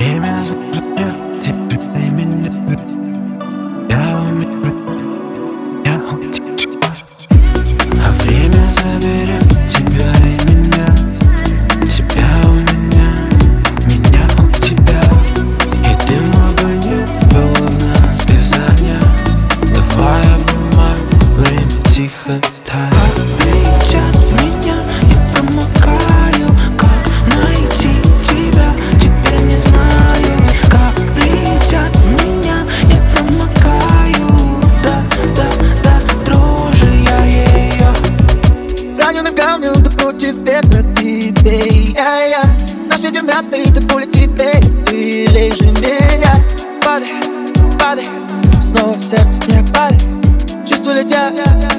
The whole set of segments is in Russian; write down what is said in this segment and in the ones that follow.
Время заберет тебя и меня. Я умею, я у тебя. А время заберет тебя и меня. Тебя у меня у тебя. И дым огонек было в нас без огня. Давай обнимай, время тихо тает. Облетят меня, я промокаю. Как найти тебя, теперь не знаю. Как летят меня, я промокаю. Да, дрожи я ее. Раненый в камне, да против ветра ты бей. Наш ветер мятный, ты пуля тебе. Ты лежи меня. Падай, падай, снова в сердце не падай. Чувства летят.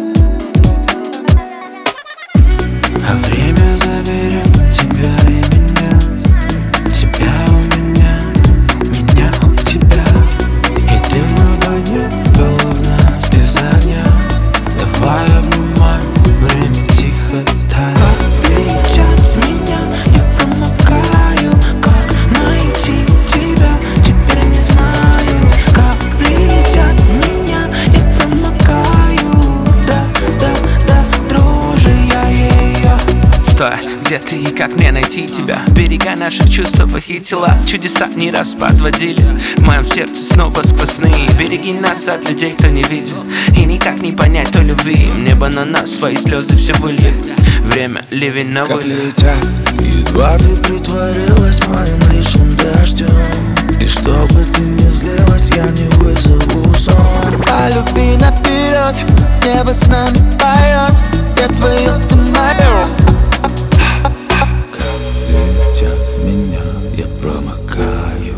А время заберет тебя и меня. Тебя у меня у тебя. И дым огонек было в нас без огня. Давай обнимай, время тихо тает. Как летят меня, я промокаю. Как найти тебя, теперь не знаю. Как летят меня, я промокаю. Да, дрожи я ее. Стой, где ты и как мне найти тебя? Берега наших чувств похитила. Чудеса не раз подводили. В моем сердце снова сквозные. Береги нас от людей, кто не видит. И никак не понять той любви. Небо на нас свои слезы все выльет. Время ливень на как вылет. летят, едва ты притворилась моим личным дождем. И чтобы ты не злилась, я не вызову сон. По любви наперед, небо с нами поет. Я твое, ты моя. Как летят меня, я промокаю.